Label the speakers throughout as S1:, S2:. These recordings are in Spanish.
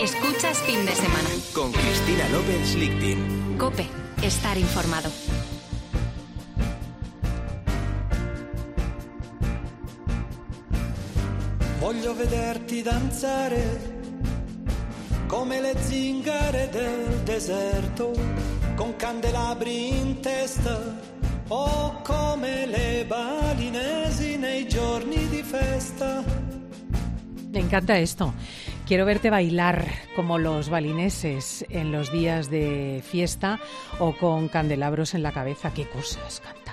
S1: Escuchas Fin de Semana.
S2: Con Cristina López Lichting.
S1: COPE. Estar informado.
S3: Voglio vederti danzare come le zingare del deserto, con candelabri in testa o come le balinesi nei giorni di festa.
S4: Me encanta esto. Quiero verte bailar como los balineses en los días de fiesta o con candelabros en la cabeza. ¿Qué cosas cantan?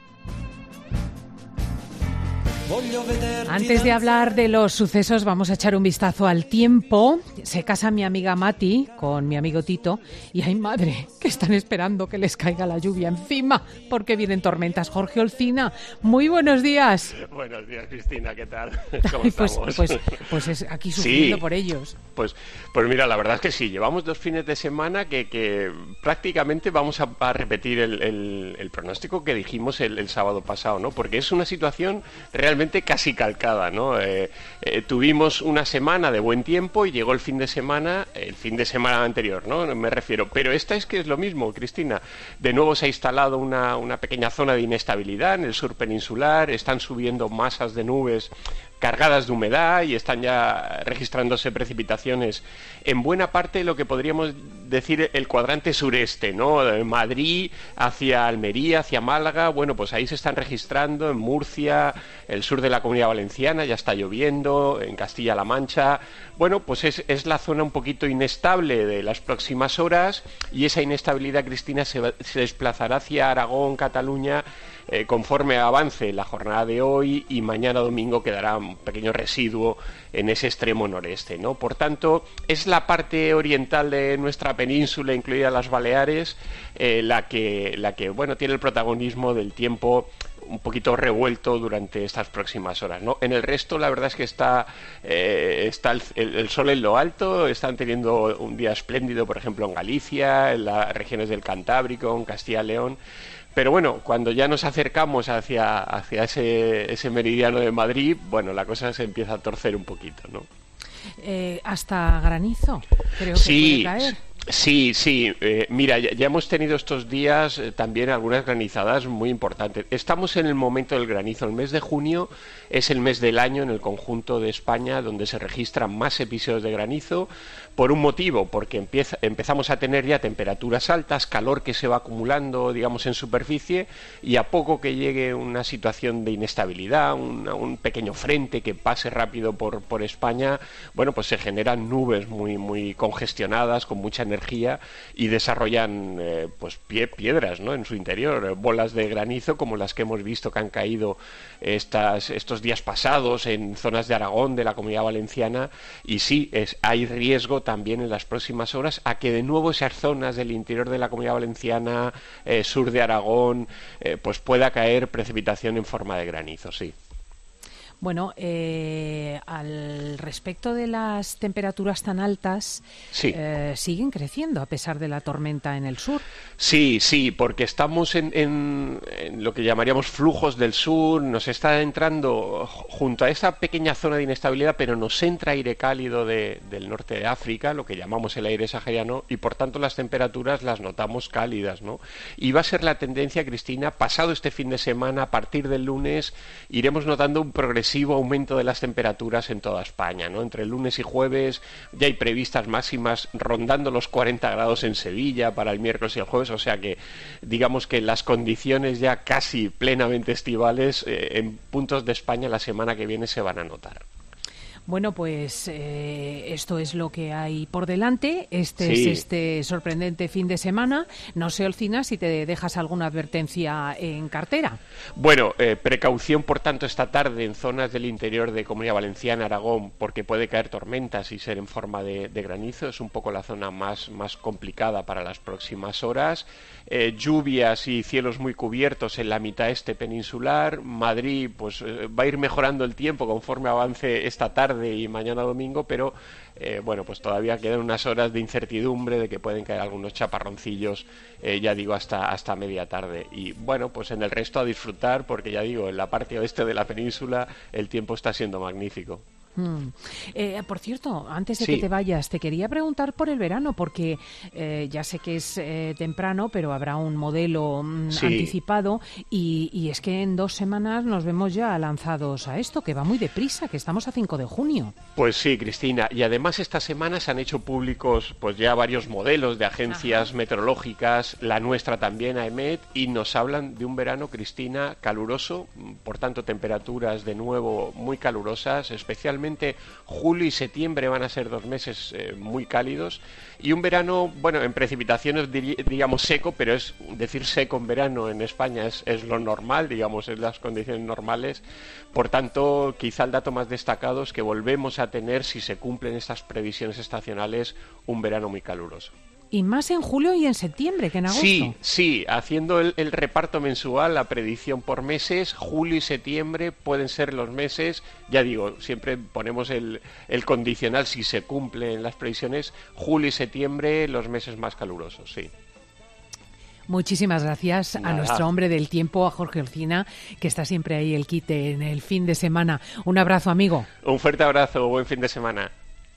S4: Antes de hablar de los sucesos, vamos a echar un vistazo al tiempo. Se casa mi amiga Mati con mi amigo Tito y ¡ay, madre!, que están esperando que les caiga la lluvia encima porque vienen tormentas. Jorge Olcina, muy buenos días.
S5: Buenos días, Cristina, ¿qué tal? ¿Cómo estamos?
S4: Pues es aquí sufriendo por ellos.
S5: Pues mira, la verdad es que sí, llevamos 2 fines de semana que prácticamente vamos a repetir el pronóstico que dijimos el sábado pasado, ¿no? Porque es una situación realmente casi calcada, ¿no? Tuvimos una semana de buen tiempo y llegó el fin de semana anterior, ¿no? Me refiero. Pero esta es que es lo mismo, Cristina. De nuevo se ha instalado una pequeña zona de inestabilidad en el sur peninsular, están subiendo masas de nubes cargadas de humedad y están ya registrándose precipitaciones en buena parte de lo que podríamos decir el cuadrante sureste, ¿no? De Madrid hacia Almería, hacia Málaga, bueno, pues ahí se están registrando, en Murcia, el sur de la Comunidad Valenciana ya está lloviendo, en Castilla-La Mancha, bueno, pues es la zona un poquito inestable de las próximas horas y esa inestabilidad, Cristina, se desplazará hacia Aragón, Cataluña, conforme avance la jornada de hoy y mañana domingo quedará un pequeño residuo en ese extremo noreste, ¿no? Por tanto, es la parte oriental de nuestra península, incluida las Baleares, la que bueno, tiene el protagonismo del tiempo un poquito revuelto durante estas próximas horas, ¿no? En el resto, la verdad es que está el sol en lo alto, están teniendo un día espléndido, por ejemplo, en Galicia, en las regiones del Cantábrico, en Castilla y León. Pero bueno, cuando ya nos acercamos hacia ese meridiano de Madrid, bueno, la cosa se empieza a torcer un poquito, ¿no?
S4: Hasta granizo, creo que puede caer.
S5: Sí, mira, ya hemos tenido estos días también algunas granizadas muy importantes. Estamos en el momento del granizo. El mes de junio es el mes del año en el conjunto de España donde se registran más episodios de granizo, por un motivo, porque empezamos a tener ya temperaturas altas, calor que se va acumulando, digamos, en superficie, y a poco que llegue una situación de inestabilidad, un pequeño frente que pase rápido por España, bueno, pues se generan nubes muy congestionadas, con mucha energía, y desarrollan piedras, ¿no?, en su interior, bolas de granizo como las que hemos visto que han caído estos días pasados en zonas de Aragón, de la Comunidad Valenciana, y sí, hay riesgo también en las próximas horas a que de nuevo esas zonas del interior de la Comunidad Valenciana, sur de Aragón, pues pueda caer precipitación en forma de granizo, sí.
S4: Bueno, al respecto de las temperaturas tan altas,
S5: sí.
S4: Siguen creciendo a pesar de la tormenta en el sur.
S5: Sí, porque estamos en lo que llamaríamos flujos del sur, nos está entrando junto a esa pequeña zona de inestabilidad, pero nos entra aire cálido del norte de África, lo que llamamos el aire sahariano, y por tanto las temperaturas las notamos cálidas, ¿no? Y va a ser la tendencia, Cristina, pasado este fin de semana, a partir del lunes, iremos notando un progresivo aumento de las temperaturas en toda España, ¿no? Entre el lunes y jueves ya hay previstas máximas rondando los 40 grados en Sevilla para el miércoles y el jueves, o sea que digamos que las condiciones ya casi plenamente estivales en puntos de España la semana que viene se van a notar.
S4: Bueno, pues esto es lo que hay por delante.
S5: Sí.
S4: Es este sorprendente fin de semana. No sé, Olcina, si te dejas alguna advertencia en cartera.
S5: Bueno, precaución, por tanto, esta tarde en zonas del interior de Comunidad Valenciana, Aragón, porque puede caer tormentas y ser en forma de granizo. Es un poco la zona más complicada para las próximas horas. Lluvias y cielos muy cubiertos en la mitad este peninsular. Madrid, pues va a ir mejorando el tiempo conforme avance esta tarde y mañana domingo, pero bueno, pues todavía quedan unas horas de incertidumbre de que pueden caer algunos chaparroncillos, ya digo, hasta media tarde. Y bueno, pues en el resto a disfrutar, porque ya digo, en la parte oeste de la península el tiempo está siendo magnífico.
S4: Por cierto, antes de que te vayas, te quería preguntar por el verano, porque ya sé que es temprano, pero habrá un modelo anticipado y es que en 2 semanas nos vemos ya lanzados a esto, que va muy deprisa, que estamos a 5 de junio.
S5: Pues sí, Cristina, y además esta semana se han hecho públicos pues ya varios modelos de agencias meteorológicas, la nuestra también, AEMET, y nos hablan de un verano, Cristina, caluroso, por tanto temperaturas de nuevo muy calurosas, especialmente julio y septiembre van a ser 2 meses muy cálidos, y un verano, bueno, en precipitaciones diríamos seco, pero es decir seco en verano en España es lo normal, digamos, es las condiciones normales. Por tanto, quizá el dato más destacado es que volvemos a tener, si se cumplen estas previsiones estacionales, un verano muy caluroso.
S4: Y más en julio y en septiembre que en agosto.
S5: Sí, haciendo el reparto mensual, la predicción por meses, julio y septiembre pueden ser los meses, ya digo, siempre ponemos el condicional si se cumplen las previsiones, julio y septiembre los meses más calurosos, sí.
S4: Muchísimas gracias a nuestro hombre del tiempo, a Jorge Olcina, que está siempre ahí el quite en el fin de semana. Un abrazo, amigo.
S5: Un fuerte abrazo, buen fin de semana.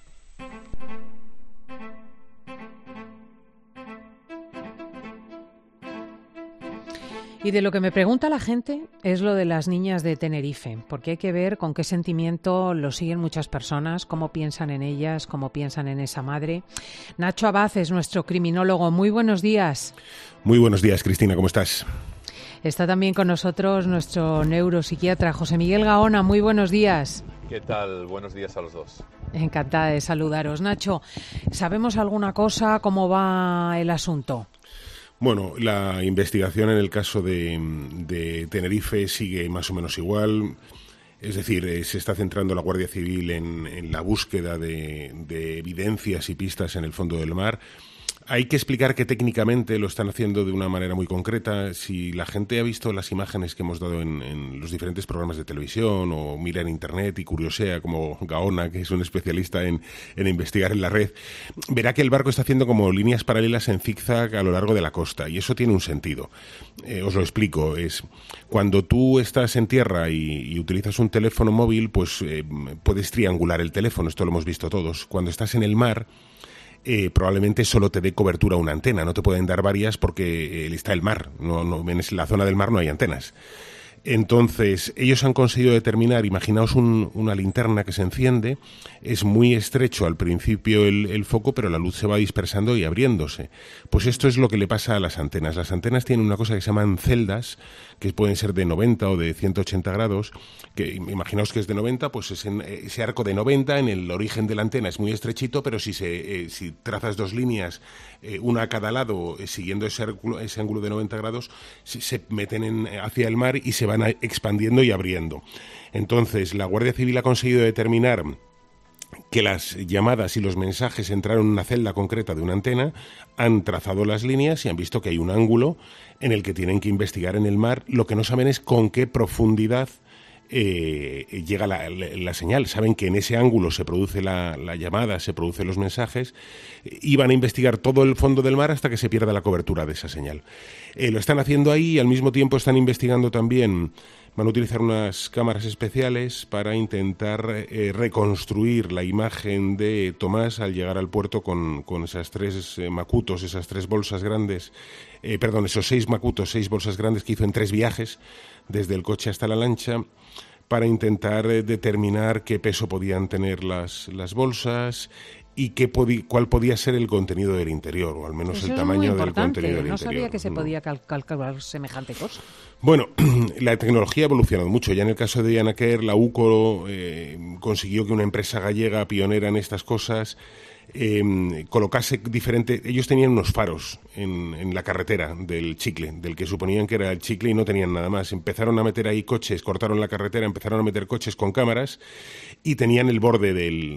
S4: Y de lo que me pregunta la gente es lo de las niñas de Tenerife, porque hay que ver con qué sentimiento lo siguen muchas personas, cómo piensan en ellas, cómo piensan en esa madre. Nacho Abad es nuestro criminólogo. Muy buenos días.
S6: Muy buenos días, Cristina, ¿cómo estás?
S4: Está también con nosotros nuestro neuropsiquiatra José Miguel Gaona. Muy buenos días.
S7: ¿Qué tal? Buenos días a los dos.
S4: Encantada de saludaros. Nacho, ¿sabemos alguna cosa? ¿Cómo va el asunto?
S6: Bueno, la investigación en el caso de Tenerife sigue más o menos igual. Es decir, se está centrando la Guardia Civil en la búsqueda de evidencias y pistas en el fondo del mar. Hay que explicar que técnicamente lo están haciendo de una manera muy concreta. Si la gente ha visto las imágenes que hemos dado en los diferentes programas de televisión o mira en internet y curiosea como Gaona, que es un especialista en investigar en la red, verá que el barco está haciendo como líneas paralelas en zigzag a lo largo de la costa, y eso tiene un sentido. Os lo explico. Es cuando tú estás en tierra y utilizas un teléfono móvil, pues puedes triangular el teléfono. Esto lo hemos visto todos. Cuando estás en el mar, probablemente solo te dé cobertura una antena, no te pueden dar varias porque está el mar, en la zona del mar no hay antenas. Entonces, ellos han conseguido determinar, imaginaos una linterna que se enciende, es muy estrecho al principio el foco, pero la luz se va dispersando y abriéndose. Pues esto es lo que le pasa a las antenas. Las antenas tienen una cosa que se llaman celdas, que pueden ser de 90 o de 180 grados, que imaginaos que es de 90, pues ese arco de 90 en el origen de la antena es muy estrechito, pero si trazas 2 líneas, una a cada lado, siguiendo ese ángulo de 90 grados, se meten hacia el mar y se van expandiendo y abriendo. Entonces, la Guardia Civil ha conseguido determinar que las llamadas y los mensajes entraron en una celda concreta de una antena, han trazado las líneas y han visto que hay un ángulo en el que tienen que investigar en el mar. Lo que no saben es con qué profundidad llega la señal. Saben que en ese ángulo se produce la llamada, se producen los mensajes, y van a investigar todo el fondo del mar hasta que se pierda la cobertura de esa señal. Lo están haciendo ahí y al mismo tiempo están investigando también. Van a utilizar unas cámaras especiales para intentar reconstruir la imagen de Tomás al llegar al puerto con esas 3 macutos, esas 3 bolsas grandes, esos 6 macutos, 6 bolsas grandes que hizo en 3 viajes, desde el coche hasta la lancha, para intentar determinar qué peso podían tener las bolsas y cuál podía ser el contenido del interior, o al menos
S4: eso
S6: el tamaño del contenido del interior.
S4: No sabía que se podía calcular semejante cosa.
S6: Bueno, la tecnología ha evolucionado mucho. Ya en el caso de Diana Kerr, la UCO consiguió que una empresa gallega pionera en estas cosas colocase diferente. Ellos tenían unos faros en la carretera del Chicle, del que suponían que era el Chicle, y no tenían nada más. Empezaron a meter ahí coches, cortaron la carretera, empezaron a meter coches con cámaras y tenían el borde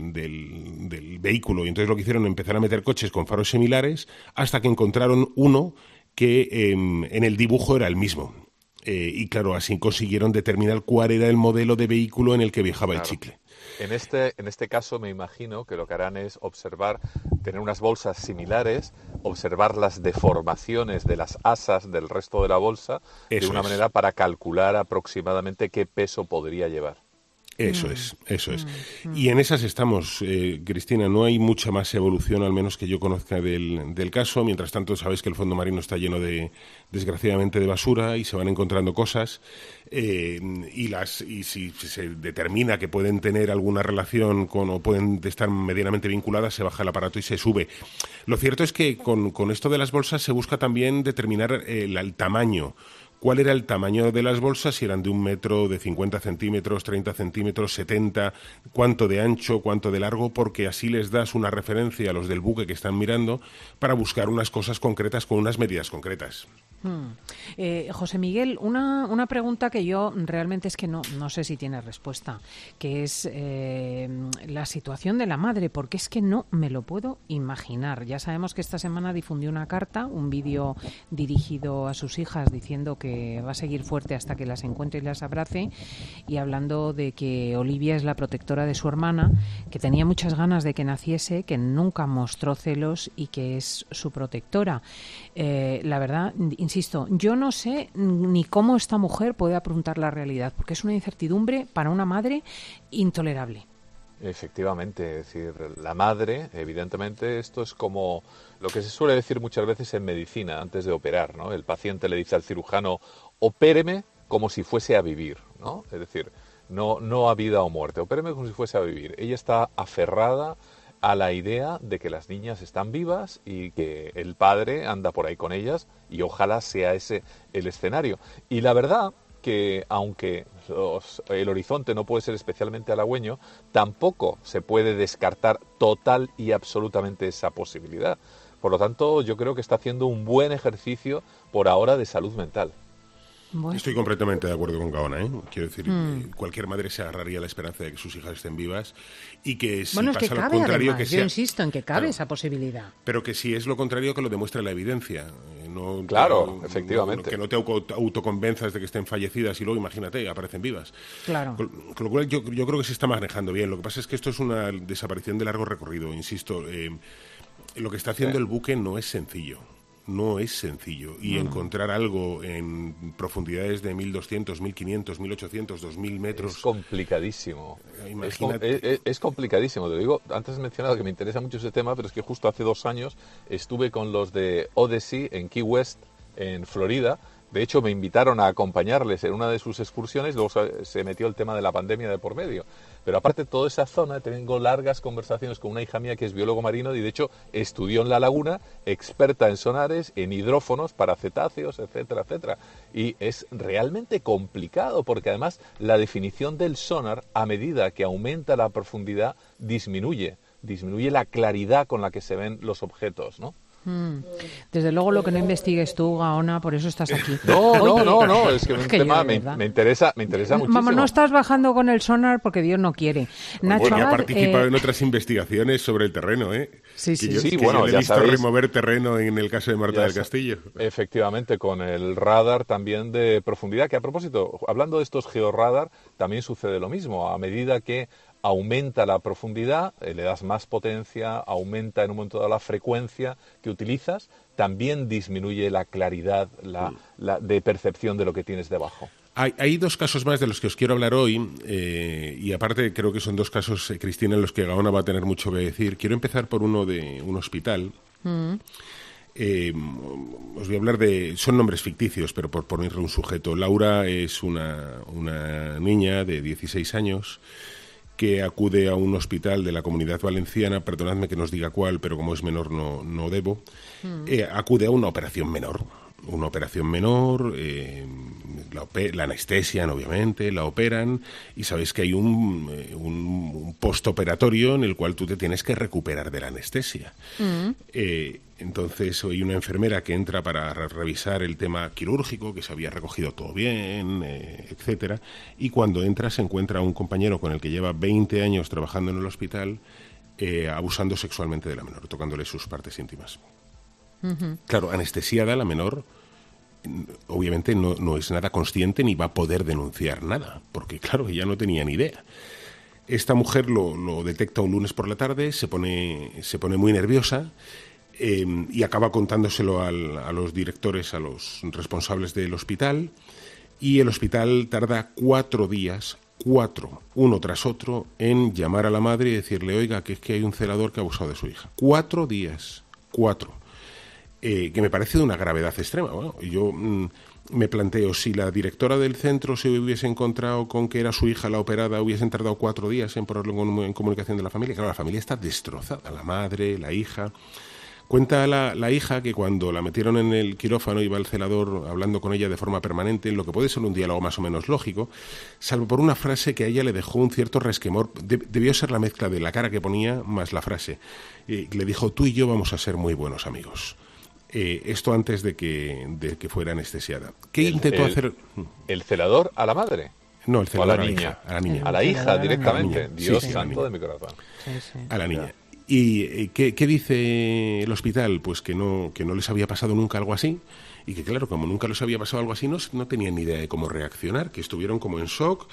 S6: del vehículo, y entonces lo que hicieron, empezar a meter coches con faros similares hasta que encontraron uno que en el dibujo era el mismo. Y claro, así consiguieron determinar cuál era el modelo de vehículo en el que viajaba el Chicle.
S7: En este caso me imagino que lo que harán es tener unas bolsas similares, observar las deformaciones de las asas del resto de la bolsa, de una manera para calcular aproximadamente qué peso podría llevar.
S6: Eso es. Y en esas estamos, Cristina. No hay mucha más evolución, al menos que yo conozca del caso. Mientras tanto, sabéis que el fondo marino está lleno desgraciadamente, de basura y se van encontrando cosas. Y si se determina que pueden tener alguna relación o pueden estar medianamente vinculadas, se baja el aparato y se sube. Lo cierto es que con esto de las bolsas se busca también determinar el tamaño. ¿Cuál era el tamaño de las bolsas? Si eran de 1 metro, de 50 centímetros, 30 centímetros, 70, cuánto de ancho, cuánto de largo, porque así les das una referencia a los del buque que están mirando para buscar unas cosas concretas con unas medidas concretas.
S4: José Miguel, una pregunta que yo realmente es que no sé si tiene respuesta, que es la situación de la madre, porque es que no me lo puedo imaginar. Ya sabemos que esta semana difundió una carta, un vídeo dirigido a sus hijas diciendo que va a seguir fuerte hasta que las encuentre y las abrace, y hablando de que Olivia es la protectora de su hermana, que tenía muchas ganas de que naciese, que nunca mostró celos y que es su protectora. La verdad, insisto, yo no sé ni cómo esta mujer puede afrontar la realidad, porque es una incertidumbre para una madre intolerable.
S7: Efectivamente, es decir, la madre, evidentemente, esto es como lo que se suele decir muchas veces en medicina antes de operar, ¿no? El paciente le dice al cirujano, opéreme como si fuese a vivir, ¿no? Es decir, no a vida o muerte, opéreme como si fuese a vivir. Ella está aferrada a la idea de que las niñas están vivas y que el padre anda por ahí con ellas, y ojalá sea ese el escenario. Y la verdad que, aunque el horizonte no puede ser especialmente halagüeño, tampoco se puede descartar total y absolutamente esa posibilidad. Por lo tanto, yo creo que está haciendo un buen ejercicio por ahora de salud mental.
S4: Bueno.
S6: Estoy completamente de acuerdo con Gaona, ¿eh? Quiero decir, cualquier madre se agarraría a la esperanza de que sus hijas estén vivas, y que si pasa lo contrario,
S4: además,
S6: que sea...
S4: Yo insisto en que cabe esa posibilidad.
S6: Pero que si es lo contrario, que lo demuestre la evidencia.
S7: Claro, efectivamente.
S6: Que no te autoconvenzas de que estén fallecidas y luego, imagínate, aparecen vivas.
S4: Claro.
S6: Con lo cual yo creo que se está manejando bien. Lo que pasa es que esto es una desaparición de largo recorrido, insisto. Lo que está haciendo el buque no es sencillo. No es sencillo. Y encontrar algo en profundidades de 1.200, 1.500, 1.800, 2.000 metros...
S7: Es complicadísimo.
S6: Imagínate.
S7: Es complicadísimo. Te digo, antes has mencionado que me interesa mucho ese tema, pero es que justo hace 2 años estuve con los de Odyssey en Key West, en Florida. De hecho, me invitaron a acompañarles en una de sus excursiones, luego se metió el tema de la pandemia de por medio. Pero aparte de toda esa zona, tengo largas conversaciones con una hija mía que es biólogo marino y de hecho estudió en la laguna, experta en sonares, en hidrófonos para cetáceos, etcétera, etcétera. Y es realmente complicado porque además la definición del sonar, a medida que aumenta la profundidad, disminuye la claridad con la que se ven los objetos, ¿no?
S4: Desde luego lo que no investigues tú, Gaona, por eso estás aquí.
S7: No, es que un tema me interesa muchísimo.
S4: Vamos, no estás bajando con el sonar porque Dios no quiere. Nacho,
S6: ya ha participado en otras investigaciones sobre el terreno, ¿eh?
S4: Sí.
S6: Yo le he visto remover terreno en el caso de Marta del Castillo.
S7: Efectivamente, con el radar también de profundidad, que a propósito, hablando de estos georradar, también sucede lo mismo. A medida que aumenta la profundidad, le das más potencia, aumenta en un momento dado la frecuencia que utilizas, también disminuye la claridad de percepción de lo que tienes debajo.
S6: Hay 2 casos más de los que os quiero hablar hoy, y aparte creo que son 2 casos, Cristina, en los que Gaona va a tener mucho que decir. Quiero empezar por uno de un hospital. Os voy a hablar son nombres ficticios, pero por ponerle un sujeto. Laura es una niña de 16 años que acude a un hospital de la Comunidad Valenciana, perdonadme que no os diga cuál, pero como es menor no debo, acude a una operación menor. La anestesian, obviamente, la operan, y sabéis que hay un postoperatorio en el cual tú te tienes que recuperar de la anestesia. Entonces hay una enfermera que entra para revisar el tema quirúrgico, que se había recogido todo bien, etcétera, y cuando entra se encuentra un compañero con el que lleva 20 años trabajando en el hospital, abusando sexualmente de la menor, tocándole sus partes íntimas. Claro, anestesiada la menor, obviamente no es nada consciente ni va a poder denunciar nada, porque claro, ella no tenía ni idea. Esta mujer lo detecta un lunes por la tarde, se pone muy nerviosa, y acaba contándoselo a los directores, a los responsables del hospital, y el hospital tarda 4 días uno tras otro, en llamar a la madre y decirle, oiga, que es que hay un celador que ha abusado de su hija. 4 días, 4. Que me parece de una gravedad extrema. Bueno, yo me planteo, si la directora del centro se hubiese encontrado con que era su hija la operada, hubiesen tardado 4 días en ponerlo en comunicación de la familia. Claro, la familia está destrozada, la madre, la hija. Cuenta la hija que cuando la metieron en el quirófano iba el celador hablando con ella de forma permanente, en lo que puede ser un diálogo más o menos lógico, salvo por una frase que a ella le dejó un cierto resquemor. Debió ser la mezcla de la cara que ponía más la frase. Le dijo, tú y yo vamos a ser muy buenos amigos. Esto antes de que fuera anestesiada. ¿Qué intentó hacer?
S7: ¿El celador a la madre?
S6: No, el celador
S7: a la niña.
S6: A la niña.
S7: A la hija directamente.
S6: A la niña.
S7: Dios
S6: Sí,
S7: santo de mi corazón.
S4: Sí.
S6: A la niña. ¿Y qué dice el hospital? Pues que no les había pasado nunca algo así, y que claro, como nunca les había pasado algo así, no tenían ni idea de cómo reaccionar, que estuvieron como en shock,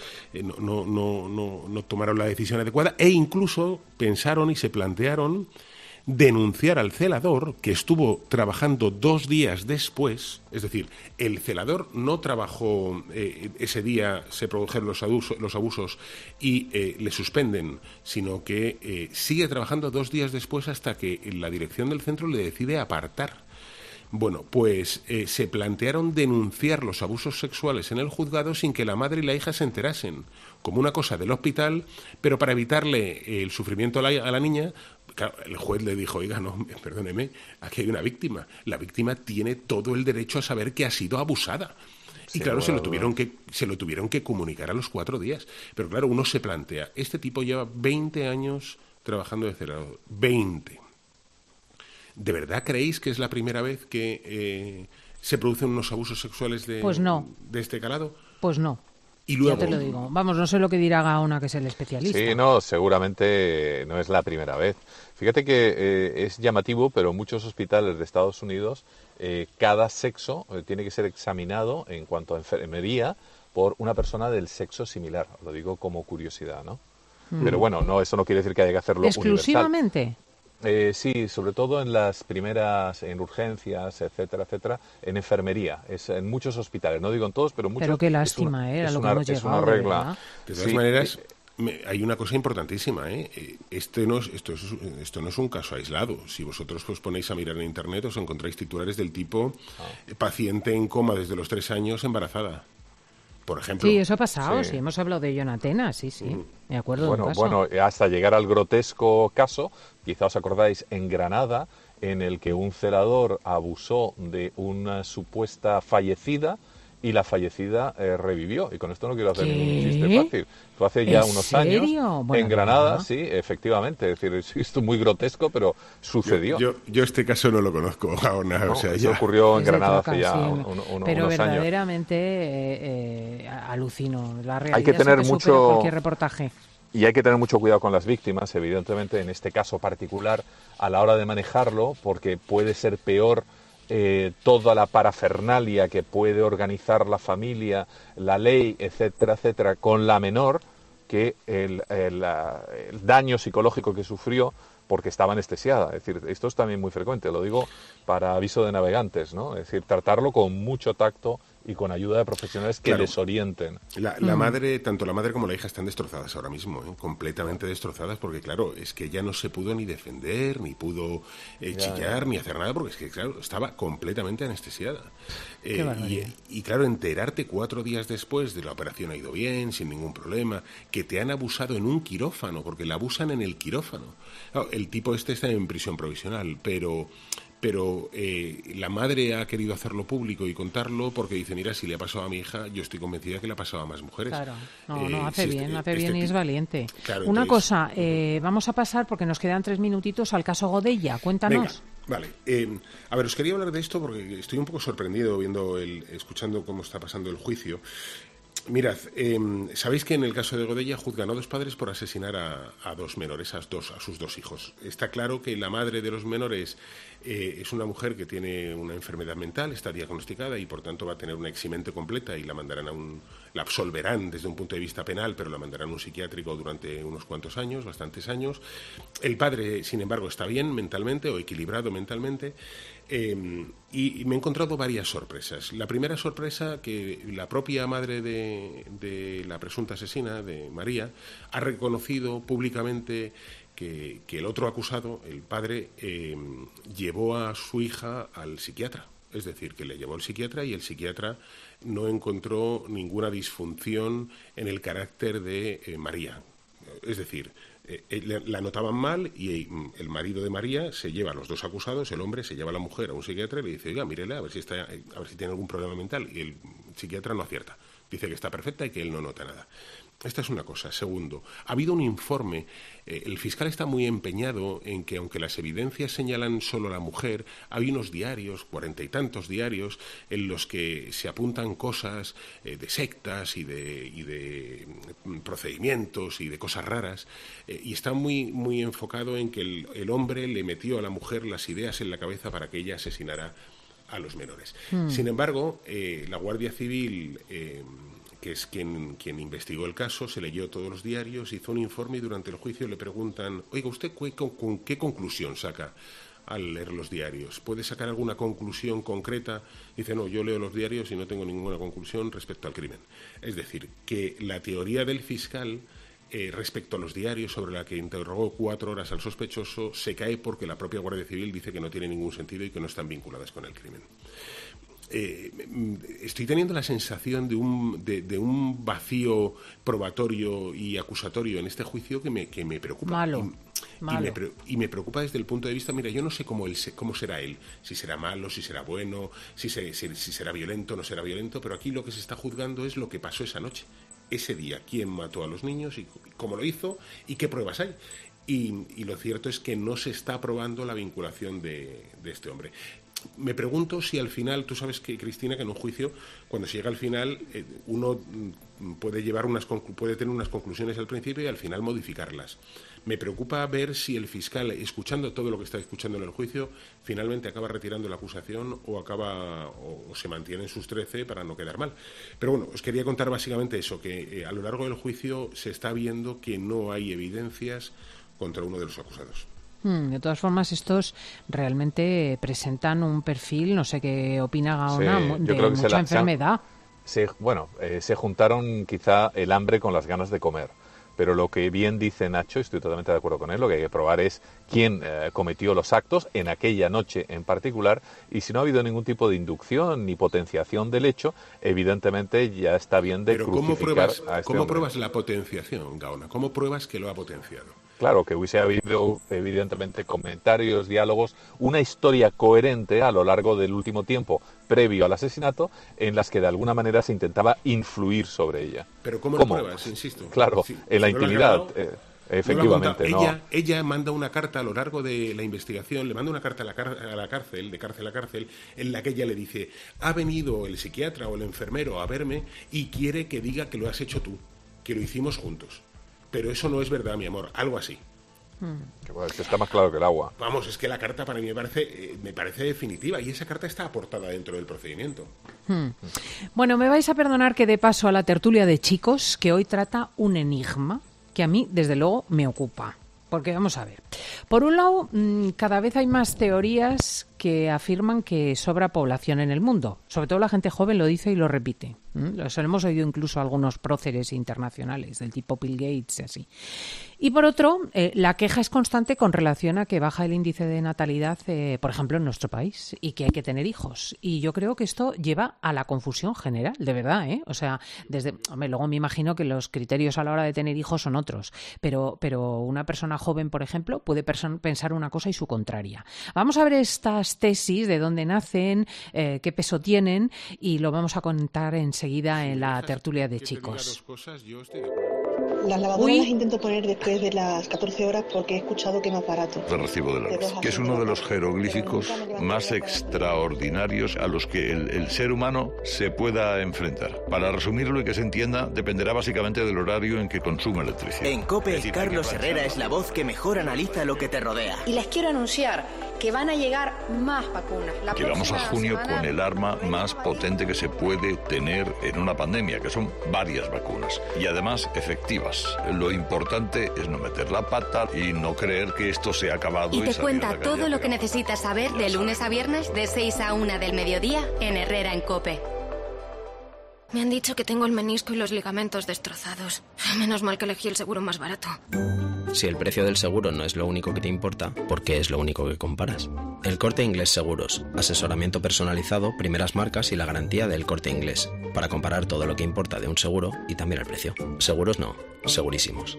S6: no tomaron la decisión adecuada, e incluso pensaron y se plantearon denunciar al celador, que estuvo trabajando 2 días después. Es decir, el celador no trabajó ese día, se produjeron los abusos y le suspenden, sino que sigue trabajando 2 días después hasta que la dirección del centro le decide apartar. Bueno, pues se plantearon denunciar los abusos sexuales en el juzgado sin que la madre y la hija se enterasen, como una cosa del hospital, pero para evitarle el sufrimiento a la niña. Claro, el juez le dijo, oiga, no, perdóneme, aquí hay una víctima. La víctima tiene todo el derecho a saber que ha sido abusada. Y claro, se lo tuvieron que comunicar a los 4 días. Pero claro, uno se plantea, este tipo lleva 20 años trabajando de celador. 20. ¿De verdad creéis que es la primera vez que se producen unos abusos sexuales de este calado?
S4: Pues no.
S6: Y luego,
S4: ya te lo digo. Vamos, no sé lo que dirá Gaona, que es el especialista.
S7: Sí, no, seguramente no es la primera vez. Fíjate que es llamativo, pero muchos hospitales de Estados Unidos, cada sexo tiene que ser examinado en cuanto a enfermería por una persona del sexo similar. Lo digo como curiosidad, ¿no? Pero bueno, no, eso no quiere decir que haya que hacerlo
S4: ¿exclusivamente?
S7: Universal. Sí, sobre todo en las primeras, en urgencias, etcétera, en enfermería. Es en muchos hospitales, no digo en todos, pero muchos.
S4: Pero qué lástima, era lo que hemos llegado.
S7: Es una regla.
S6: De todas maneras, hay una cosa importantísima, Esto no es un caso aislado. Si vosotros os ponéis a mirar en internet, os encontráis titulares del tipo paciente en coma desde los 3 años embarazada. Por ejemplo.
S4: Sí, eso ha pasado, sí, hemos hablado de ello en Atenas, sí, me acuerdo de un caso.
S7: Bueno, hasta llegar al grotesco caso, quizá os acordáis, en Granada, en el que un celador abusó de una supuesta fallecida y la fallecida revivió. Y con esto no quiero hacer ningún chiste fácil. Fue hace ya unos años en Granada, sí, efectivamente. Es decir, esto es muy grotesco, pero sucedió.
S6: Yo este caso no lo conozco ahora.
S7: No,
S6: o sea,
S7: eso ocurrió en Granada
S4: hace
S7: ya unos
S4: pero
S7: años.
S4: Verdaderamente alucino. La realidad
S7: hay que tener
S4: es que
S7: mucho
S4: supera cualquier reportaje.
S7: Y hay que tener mucho cuidado con las víctimas, evidentemente, en este caso particular, a la hora de manejarlo, porque puede ser peor toda la parafernalia que puede organizar la familia, la ley, etcétera, con la menor, que el daño psicológico que sufrió porque estaba anestesiada. Es decir, esto es también muy frecuente, lo digo para aviso de navegantes, ¿no? Es decir, tratarlo con mucho tacto y con ayuda de profesionales que les orienten.
S6: La madre, tanto la madre como la hija están destrozadas ahora mismo, completamente destrozadas, porque claro, es que ella no se pudo ni defender, ni pudo chillar, ni hacer nada, porque es que claro, estaba completamente anestesiada. Y claro, enterarte 4 días después de la operación ha ido bien, sin ningún problema, que te han abusado en un quirófano, porque la abusan en el quirófano. Claro, el tipo este está en prisión provisional, pero la madre ha querido hacerlo público y contarlo porque dice, mira, si le ha pasado a mi hija, yo estoy convencida que le ha pasado a más mujeres.
S4: Claro, hace bien y es valiente.
S6: Claro,
S4: una
S6: entonces,
S4: cosa, vamos a pasar, porque nos quedan 3 minutitos, al caso Godella. Cuéntanos.
S6: Venga, vale. A ver, os quería hablar de esto porque estoy un poco sorprendido escuchando cómo está pasando el juicio. Mirad, sabéis que en el caso de Godella juzgan a 2 padres por asesinar a 2 menores, a sus 2 hijos. Está claro que la madre de los menores es una mujer que tiene una enfermedad mental, está diagnosticada y por tanto va a tener una eximente completa y la mandarán la absolverán desde un punto de vista penal, pero la mandarán a un psiquiátrico durante unos cuantos años, bastantes años. El padre, sin embargo, está bien mentalmente o equilibrado mentalmente. Y me he encontrado varias sorpresas. La primera sorpresa, que la propia madre de la presunta asesina, de María, ha reconocido públicamente que el otro acusado, el padre, llevó a su hija al psiquiatra. Es decir, que le llevó al psiquiatra y el psiquiatra no encontró ninguna disfunción en el carácter de María. Es decir, la notaban mal y el marido de María se lleva a los dos acusados, el hombre se lleva a la mujer a un psiquiatra y le dice, oiga, mírele a ver si tiene algún problema mental. Y el psiquiatra no acierta. Dice que está perfecta y que él no nota nada. Esta es una cosa. Segundo, ha habido un informe. El fiscal está muy empeñado en que, aunque las evidencias señalan solo a la mujer, hay unos diarios, 40 y tantos diarios, en los que se apuntan cosas de sectas y de procedimientos y de cosas raras, y está muy, muy enfocado en que el hombre le metió a la mujer las ideas en la cabeza para que ella asesinara a los menores. Sin embargo, la Guardia Civil, que es quien investigó el caso, se leyó todos los diarios, hizo un informe y durante el juicio le preguntan, oiga, ¿usted con qué conclusión saca al leer los diarios? ¿Puede sacar alguna conclusión concreta? Dice, no, yo leo los diarios y no tengo ninguna conclusión respecto al crimen. Es decir, que la teoría del fiscal respecto a los diarios, sobre la que interrogó 4 horas al sospechoso, se cae porque la propia Guardia Civil dice que no tiene ningún sentido y que no están vinculadas con el crimen. Estoy teniendo la sensación de un vacío probatorio y acusatorio en este juicio que me preocupa.
S4: Malo.
S6: Y me preocupa desde el punto de vista, mira, yo no sé cómo será él, si será malo, si será bueno, si será violento, no será violento, pero aquí lo que se está juzgando es lo que pasó esa noche, ese día, quién mató a los niños y cómo lo hizo y qué pruebas hay. Y lo cierto es que no se está probando la vinculación de este hombre. Me pregunto si al final, tú sabes que, Cristina, que en un juicio, cuando se llega al final, uno puede tener unas conclusiones al principio y al final modificarlas. Me preocupa ver si el fiscal, escuchando todo lo que está escuchando en el juicio, finalmente acaba retirando la acusación o se mantiene en sus 13 para no quedar mal. Pero bueno, os quería contar básicamente eso, que a lo largo del juicio se está viendo que no hay evidencias contra uno de los acusados.
S4: De todas formas, estos realmente presentan un perfil, no sé qué opina Gaona, de mucha enfermedad.
S7: Se juntaron quizá el hambre con las ganas de comer. Pero lo que bien dice Nacho, estoy totalmente de acuerdo con él, lo que hay que probar es quién cometió los actos en aquella noche en particular, y si no ha habido ningún tipo de inducción ni potenciación del hecho, evidentemente ya está bien de crucificar a este hombre.
S6: ¿Cómo pruebas la potenciación, Gaona? ¿Cómo pruebas que lo ha potenciado?
S7: Claro, que hubiese habido evidentemente comentarios, diálogos, una historia coherente a lo largo del último tiempo previo al asesinato en las que de alguna manera se intentaba influir sobre ella.
S6: ¿Pero cómo lo pruebas? Insisto.
S7: Claro, en la intimidad, efectivamente, no.
S6: Ella manda una carta a lo largo de la investigación, le manda una carta a la cárcel, de cárcel a cárcel, en la que ella le dice, ha venido el psiquiatra o el enfermero a verme y quiere que diga que lo has hecho tú, que lo hicimos juntos. Pero eso no es verdad, mi amor, algo así.
S7: Que está más claro que el agua.
S6: Vamos, es que la carta para mí me parece definitiva y esa carta está aportada dentro del procedimiento.
S4: Bueno, me vais a perdonar que dé paso a la tertulia de chicos, que hoy trata un enigma que a mí, desde luego, me ocupa. Porque vamos a ver. Por un lado, cada vez hay más teorías que afirman que sobra población en el mundo. Sobre todo la gente joven lo dice y lo repite. Lo hemos oído incluso algunos próceres internacionales del tipo Bill Gates y así. Y por otro, la queja es constante con relación a que baja el índice de natalidad, por ejemplo, en nuestro país, y que hay que tener hijos. Y yo creo que esto lleva a la confusión general, de verdad, ¿eh? O sea, luego me imagino que los criterios a la hora de tener hijos son otros, pero una persona joven, por ejemplo, puede pensar una cosa y su contraria. Vamos a ver estas tesis, de dónde nacen, qué peso tienen, y lo vamos a contar enseguida en la tertulia de chicos.
S6: Cosas, yo estoy de acuerdo.
S8: Las lavadoras las intento poner después de las 14 horas porque he escuchado que es más barato.
S9: El recibo del arroz, que es uno de los jeroglíficos más extraordinarios a los que el ser humano se pueda enfrentar. Para resumirlo y que se entienda, dependerá básicamente del horario en que consume electricidad.
S2: En COPE, Carlos Herrera es la voz que mejor analiza lo que te rodea.
S10: Y les quiero anunciar que van a llegar más vacunas.
S9: Llegamos a junio con el arma más potente que se puede tener en una pandemia, que son varias vacunas. Y además efectivas. Lo importante es no meter la pata y no creer que esto se ha acabado.
S1: Y te cuenta todo lo que necesitas saber de lunes a viernes de 6 a 1 del mediodía en Herrera en COPE. Me han dicho que tengo el menisco y los ligamentos destrozados. Menos mal que elegí el seguro más barato.
S11: Si el precio del seguro no es lo único que te importa, ¿por qué es lo único que comparas? El Corte Inglés Seguros. Asesoramiento personalizado, primeras marcas y la garantía del Corte Inglés. Para comparar todo lo que importa de un seguro y también el precio. Seguros no, segurísimos.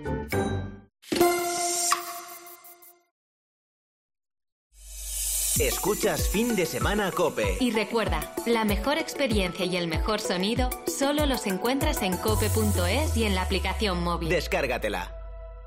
S2: Escuchas Fin de Semana COPE.
S1: Y recuerda, la mejor experiencia y el mejor sonido solo los encuentras en cope.es y en la aplicación móvil.
S2: Descárgatela.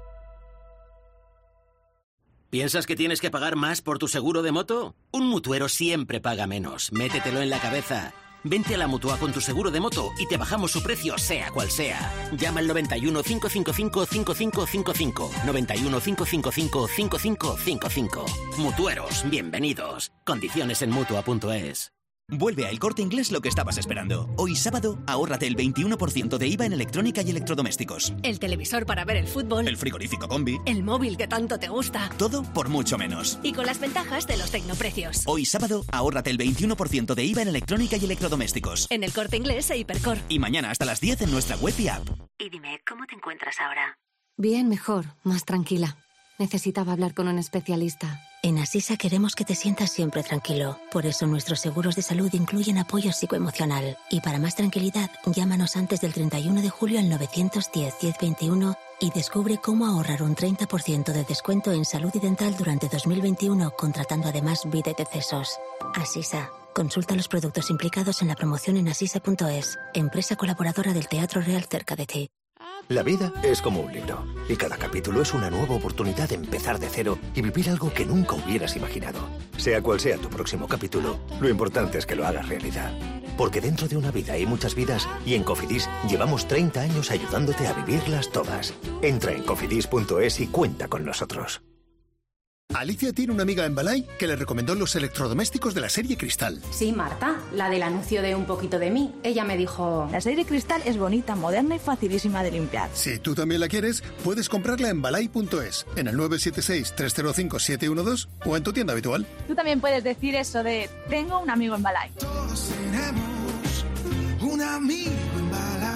S12: ¿Piensas que tienes que pagar más por tu seguro de moto? Un mutuero siempre paga menos. Métetelo en la cabeza. Vente a la Mutua con tu seguro de moto y te bajamos su precio, sea cual sea. Llama al 91 555 5555. 91 555 5555. Mutueros, bienvenidos. Condiciones en Mutua.es.
S13: Vuelve a El Corte Inglés lo que estabas esperando. Hoy sábado, ahórrate el 21% de IVA en electrónica y electrodomésticos.
S14: El televisor para ver el fútbol.
S13: El frigorífico Combi.
S14: El móvil que tanto te gusta.
S13: Todo por mucho menos.
S14: Y con las ventajas de los tecnoprecios.
S13: Hoy sábado, ahórrate el 21% de IVA en electrónica y electrodomésticos.
S14: En El Corte Inglés e Hipercor.
S13: Y mañana hasta las 10 en nuestra web y app.
S15: Y dime, ¿cómo te encuentras ahora?
S16: Bien, mejor, más tranquila. Necesitaba hablar con un especialista.
S15: En Asisa queremos que te sientas siempre tranquilo. Por eso nuestros seguros de salud incluyen apoyo psicoemocional. Y para más tranquilidad, llámanos antes del 31 de julio al 910-1021 y descubre cómo ahorrar un 30% de descuento en salud y dental durante 2021, contratando además vida y decesos. Asisa. Consulta los productos implicados en la promoción en asisa.es, empresa colaboradora del Teatro Real cerca de ti.
S17: La vida es como un libro, y cada capítulo es una nueva oportunidad de empezar de cero y vivir algo que nunca hubieras imaginado. Sea cual sea tu próximo capítulo, lo importante es que lo hagas realidad. Porque dentro de una vida hay muchas vidas, y en Cofidis llevamos 30 años ayudándote a vivirlas todas. Entra en cofidis.es y cuenta con nosotros.
S18: Alicia tiene una amiga en Balay que le recomendó los electrodomésticos de la serie Cristal.
S10: Sí, Marta, la del anuncio de Un Poquito de Mí. Ella me dijo...
S19: La serie Cristal es bonita, moderna y facilísima de limpiar.
S18: Si tú también la quieres, puedes comprarla en balay.es, en el 976-305-712 o en tu tienda habitual.
S19: Tú también puedes decir eso de tengo un amigo en Balay.
S3: Todos tenemos un amigo en Balay.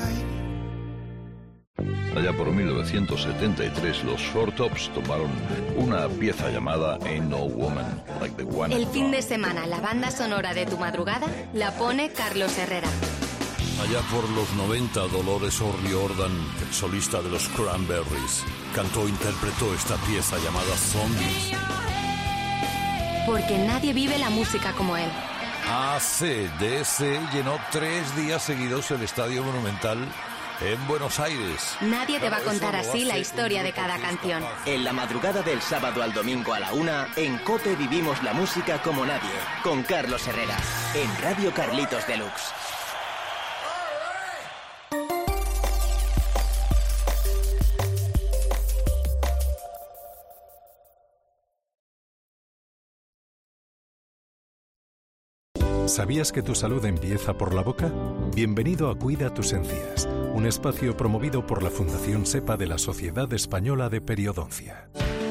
S9: Allá por 1973, los Four Tops tomaron una pieza llamada Ain't No Woman Like the One.
S1: El fin de semana, la banda sonora de tu madrugada la pone Carlos Herrera.
S20: Allá por los 90, Dolores O'Riordan, el solista de los Cranberries, cantó e interpretó esta pieza llamada Zombies.
S1: Porque nadie vive la música como él.
S20: AC/DC llenó 3 días seguidos el Estadio Monumental en Buenos Aires.
S1: Nadie te va a contar así la historia de cada canción.
S2: En la madrugada del sábado al domingo a la 1, en COPE vivimos la música como nadie, con Carlos Herrera, en Radio Carlitos Deluxe.
S21: ¿Sabías que tu salud empieza por la boca? Bienvenido a Cuida tus encías, un espacio promovido por la Fundación SEPA de la Sociedad Española de Periodoncia.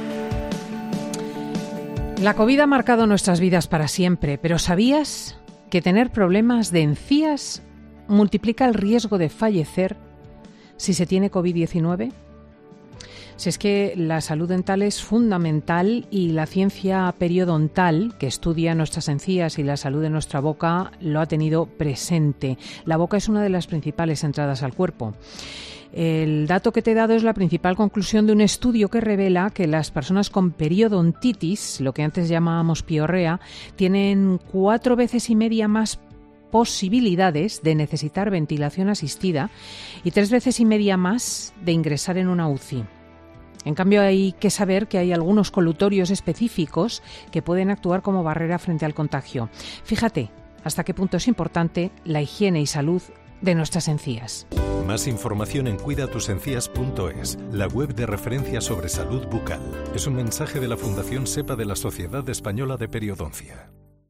S4: La COVID ha marcado nuestras vidas para siempre, pero ¿sabías que tener problemas de encías multiplica el riesgo de fallecer si se tiene COVID-19? Si es que la salud dental es fundamental y la ciencia periodontal, que estudia nuestras encías y la salud de nuestra boca, lo ha tenido presente. La boca es una de las principales entradas al cuerpo. El dato que te he dado es la principal conclusión de un estudio que revela que las personas con periodontitis, lo que antes llamábamos piorrea, tienen 4,5 veces más posibilidades de necesitar ventilación asistida y 3,5 veces más de ingresar en una UCI. En cambio, hay que saber que hay algunos colutorios específicos que pueden actuar como barrera frente al contagio. Fíjate hasta qué punto es importante la higiene y salud de nuestras encías.
S21: Más información en cuidatusencías.es, la web de referencia sobre salud bucal. Es un mensaje de la Fundación SEPA de la Sociedad Española de Periodoncia.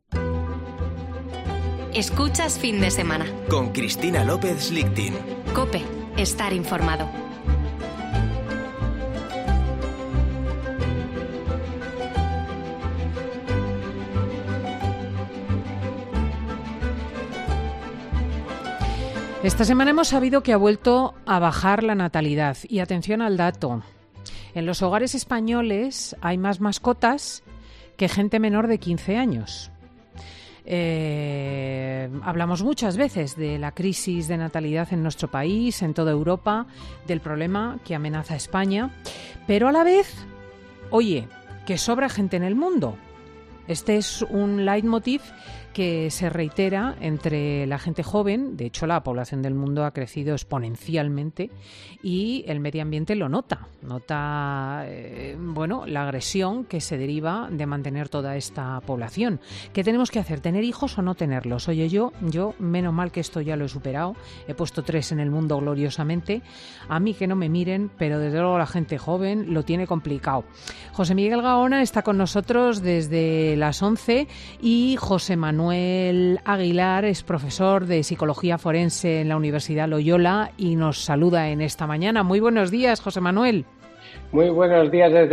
S1: Escuchas Fin de Semana.
S2: Con Cristina López Lichtin.
S1: COPE. Estar informado.
S4: Esta semana hemos sabido que ha vuelto a bajar la natalidad. Y atención al dato. En los hogares españoles hay más mascotas que gente menor de 15 años. Hablamos muchas veces de la crisis de natalidad en nuestro país, en toda Europa, del problema que amenaza a España, pero a la vez, oye, que sobra gente en el mundo. Este es un leitmotiv que se reitera entre la gente joven. De hecho, la población del mundo ha crecido exponencialmente y el medio ambiente lo nota. Nota, la agresión que se deriva de mantener toda esta población. ¿Qué tenemos que hacer? ¿Tener hijos o no tenerlos? Oye, yo, menos mal que esto ya lo he superado. He puesto 3 en el mundo gloriosamente. A mí que no me miren, pero desde luego la gente joven lo tiene complicado. José Miguel Gaona está con nosotros desde las 11 y José Manuel Aguilar es profesor de Psicología Forense en la Universidad Loyola y nos saluda en esta mañana. Muy buenos días, José Manuel.
S5: Muy buenos días desde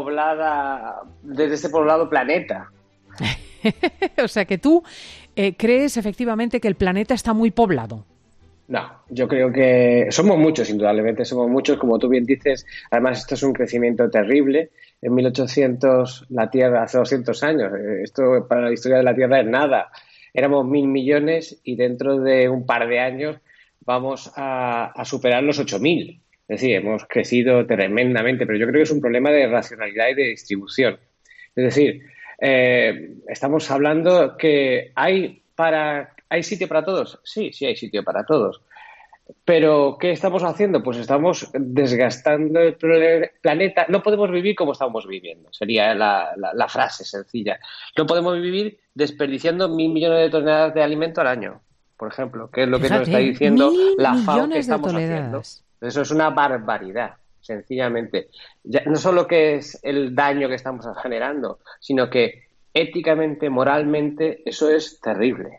S5: este poblado planeta.
S4: O sea que tú crees efectivamente que el planeta está muy poblado.
S5: No, yo creo que somos muchos, indudablemente somos muchos, como tú bien dices. Además, esto es un crecimiento terrible. En 1800, la Tierra, hace 200 años, esto para la historia de la Tierra es nada. Éramos 1.000 millones y dentro de un par de años vamos a superar los 8.000. Es decir, hemos crecido tremendamente, pero yo creo que es un problema de racionalidad y de distribución. Es decir, estamos hablando que ¿hay sitio para todos? Sí hay sitio para todos. Pero, ¿qué estamos haciendo? Pues estamos desgastando el planeta. No podemos vivir como estamos viviendo, sería la frase sencilla. No podemos vivir desperdiciando 1.000 millones de toneladas de alimento al año, por ejemplo, que es lo que nos está diciendo la FAO que estamos haciendo. Eso es una barbaridad, sencillamente. Ya, no solo que es el daño que estamos generando, sino que éticamente, moralmente, eso es terrible.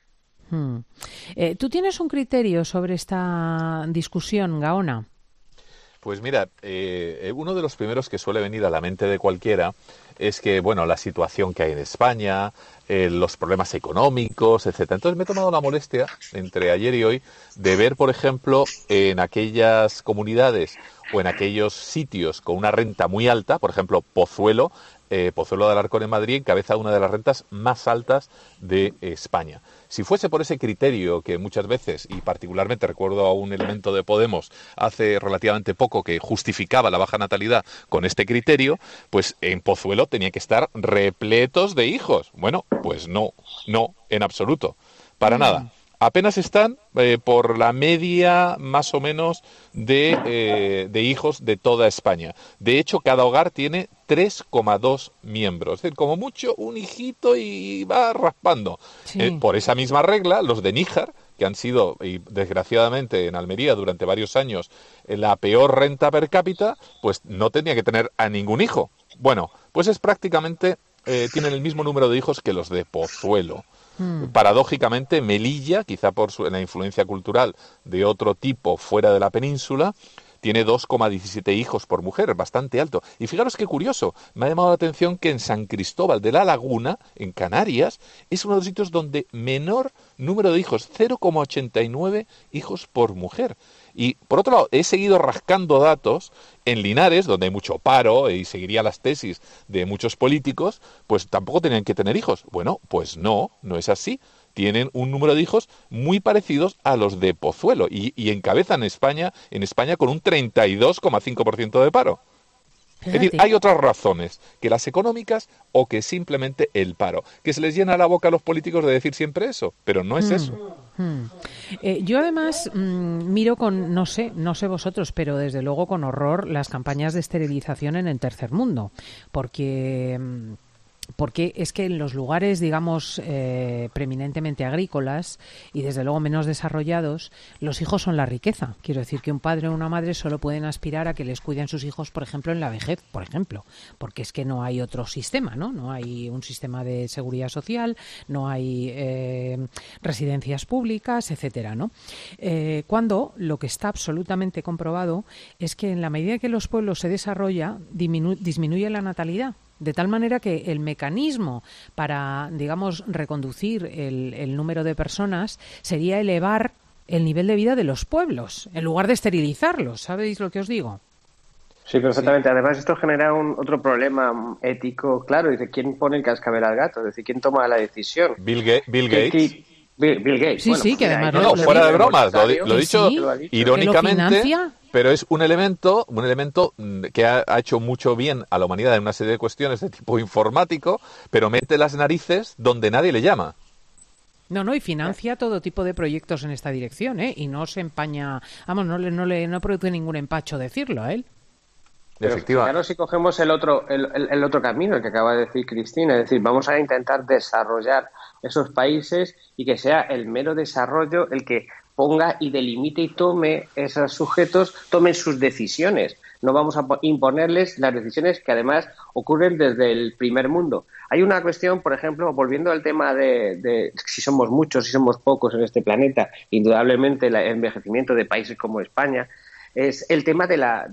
S4: ¿Tú tienes un criterio sobre esta discusión, Gaona?
S7: Pues mira, uno de los primeros que suele venir a la mente de cualquiera es que, la situación que hay en España, los problemas económicos, etcétera. Entonces me he tomado la molestia, entre ayer y hoy, de ver, por ejemplo, en aquellas comunidades o en aquellos sitios con una renta muy alta, por ejemplo, Pozuelo de Alarcón en Madrid encabeza una de las rentas más altas de España. Si fuese por ese criterio que muchas veces, y particularmente recuerdo a un elemento de Podemos hace relativamente poco que justificaba la baja natalidad con este criterio, pues en Pozuelo tenía que estar repletos de hijos. Bueno, pues no, en absoluto, para nada. Apenas están por la media más o menos de hijos de toda España. De hecho, cada hogar tiene 3,2 miembros. Es decir, como mucho un hijito y va raspando. Sí. Por esa misma regla, los de Níjar, que han sido, y desgraciadamente en Almería durante varios años, la peor renta per cápita, pues no tenía que tener a ningún hijo. Bueno, pues es prácticamente, tienen el mismo número de hijos que los de Pozuelo. Paradójicamente, Melilla, quizá por la influencia cultural de otro tipo fuera de la península, tiene 2,17 hijos por mujer, bastante alto. Y fijaros qué curioso, me ha llamado la atención que en San Cristóbal de la Laguna, en Canarias, es uno de los sitios donde menor número de hijos, 0,89 hijos por mujer. Y, por otro lado, he seguido rascando datos en Linares, donde hay mucho paro, y seguiría las tesis de muchos políticos, pues tampoco tenían que tener hijos. Bueno, pues no es así. Tienen un número de hijos muy parecidos a los de Pozuelo y encabezan en España con un 32,5% de paro. Es decir, hay otras razones que las económicas o que simplemente el paro. Que se les llena la boca a los políticos de decir siempre eso, pero no es eso.
S4: Yo además miro con, no sé vosotros, pero desde luego con horror las campañas de esterilización en el tercer mundo, porque es que en los lugares, digamos, preeminentemente agrícolas y desde luego menos desarrollados, los hijos son la riqueza. Quiero decir que un padre o una madre solo pueden aspirar a que les cuiden sus hijos, por ejemplo, en la vejez, por ejemplo, porque es que no hay otro sistema, ¿no? No hay un sistema de seguridad social, no hay residencias públicas, etcétera, ¿no? Cuando lo que está absolutamente comprobado es que en la medida que los pueblos se desarrollan, disminuye la natalidad. De tal manera que el mecanismo para, digamos, reconducir el número de personas sería elevar el nivel de vida de los pueblos, en lugar de esterilizarlos. ¿Sabéis lo que os digo?
S5: Sí, perfectamente. Además, esto genera otro problema ético. Claro, dice, ¿quién pone el cascabel al gato? Es decir, ¿quién toma la decisión?
S7: Bill Gates.
S5: Bill Gates.
S4: Sí, bueno, sí, que además...
S7: No, fuera de bromas, lo he dicho irónicamente, pero es un elemento que ha hecho mucho bien a la humanidad en una serie de cuestiones de tipo informático, pero mete las narices donde nadie le llama.
S4: No, y financia todo tipo de proyectos en esta dirección, ¿eh? Y no se empaña... Vamos, no produce ningún empacho decirlo a él.
S5: Pero claro, si cogemos el otro camino, el que acaba de decir Cristina, es decir, vamos a intentar desarrollar esos países y que sea el mero desarrollo el que ponga y delimite y tome esos sujetos, tomen sus decisiones. No vamos a imponerles las decisiones que además ocurren desde el primer mundo. Hay una cuestión, por ejemplo, volviendo al tema de si somos muchos, si somos pocos en este planeta, indudablemente el envejecimiento de países como España, es el tema